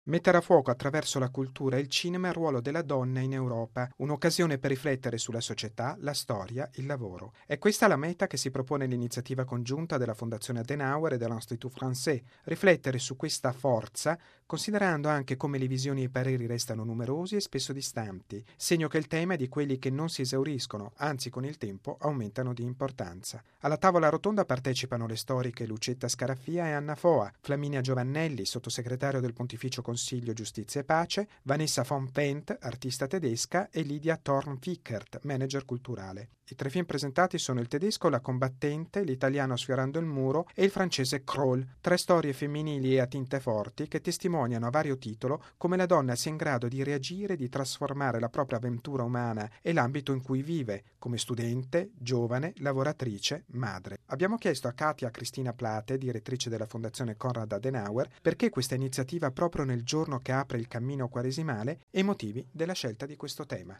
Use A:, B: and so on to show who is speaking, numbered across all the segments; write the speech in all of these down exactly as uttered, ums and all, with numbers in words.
A: Mettere a fuoco attraverso la cultura e il cinema il ruolo della donna in Europa, un'occasione per riflettere sulla società, la storia, il lavoro. È questa la meta che si propone l'iniziativa congiunta della Fondazione Adenauer e dell'Institut Français, riflettere su questa forza, considerando anche come le visioni e i pareri restano numerosi e spesso distanti, segno che il tema è di quelli che non si esauriscono, anzi con il tempo aumentano di importanza. Alla tavola rotonda partecipano le storiche Lucetta Scaraffia e Anna Foa, Flaminia Giovannelli, sottosegretario del Pontificio Consiglio Giustizia e Pace, Vanessa von Pent, artista tedesca, e Lydia Thorn-Vickert, manager culturale. I tre film presentati sono il tedesco La combattente, l'italiano Sfiorando il muro e il francese Crawl, tre storie femminili e a tinte forti che testimoniano a vario titolo come la donna sia in grado di reagire e di trasformare la propria avventura umana e l'ambito in cui vive, come studente, giovane, lavoratrice, madre. Abbiamo chiesto a Katia Cristina Plate, direttrice della Fondazione Konrad Adenauer, perché questa iniziativa proprio nel giorno che apre il cammino quaresimale e i motivi della scelta di questo tema.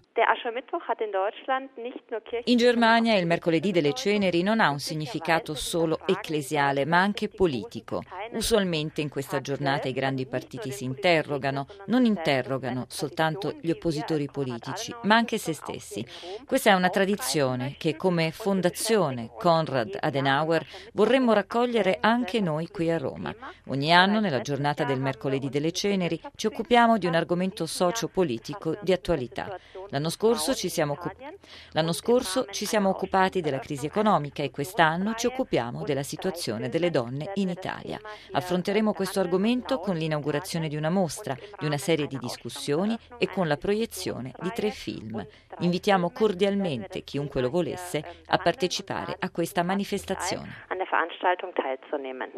B: In Germania il mercoledì delle ceneri non ha un significato solo ecclesiale, ma anche politico. Usualmente in questa giornata i grandi partiti si interrogano, non interrogano soltanto gli oppositori politici, ma anche se stessi. Questa è una tradizione che come Fondazione Konrad Adenauer vorremmo raccogliere anche noi qui a Roma. Ogni anno, nella giornata del mercoledì delle ceneri, ci occupiamo di un argomento socio-politico di attualità. L'anno scorso ci siamo occup- L'anno scorso ci siamo occupati della crisi economica e quest'anno ci occupiamo della situazione delle donne in Italia. Affronteremo questo argomento con l'inaugurazione di una mostra, di una serie di discussioni e con la proiezione di tre film. Invitiamo cordialmente chiunque lo volesse a partecipare a questa manifestazione.